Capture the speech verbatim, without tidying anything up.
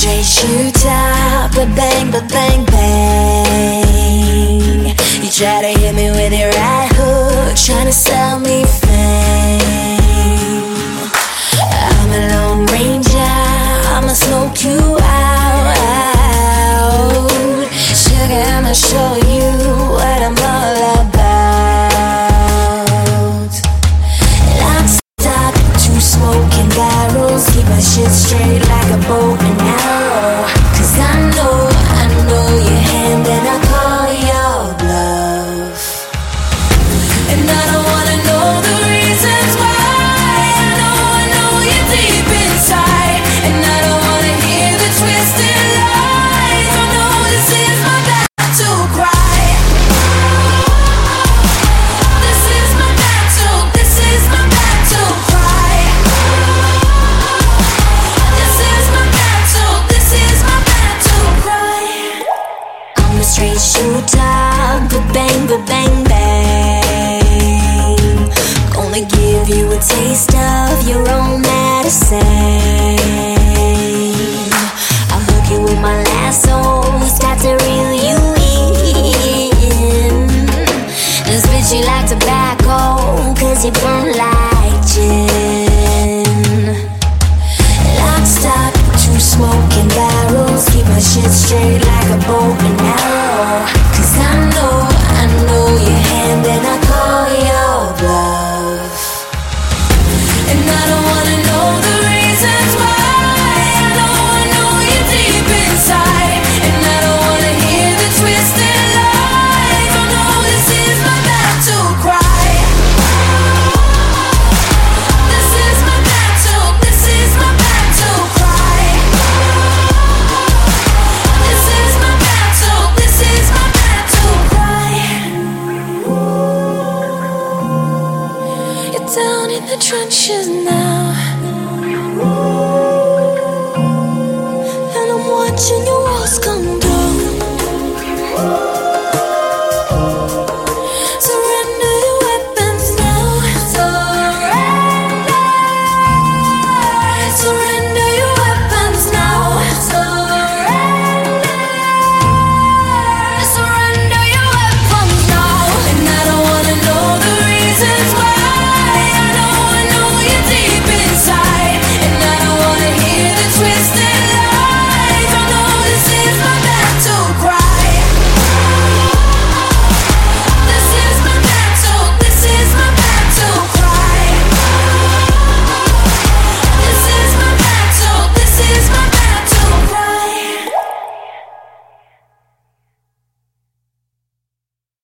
straight shooter, but bang, but bang, bang. You try to hit me with your right hook, trying to sell me fame. I'm a lone ranger, I'ma smoke you out. Sugar, I'ma show you what I'm all about. Lock, stock, two smoking barrels, keep my shit straight like a bow and arrow. Cause I know, I know your hand and I call your bluff. And I don't wanna know the reasons why. I know, I know you're deep inside. And I don't wanna hear the twisted lies. I know this is my battle cry. This is my battle, this is my battle cry. This is my battle, this is my battle cry. I'm a straight shooter, but bang, but bang, bang. Gonna give you a taste of your own medicine. I'll hook you with my lasso, got to reel you in. And spit you like tobacco, cause you burn like gin. Lock, stock, two smoking barrels, keep my shit straight like a bow and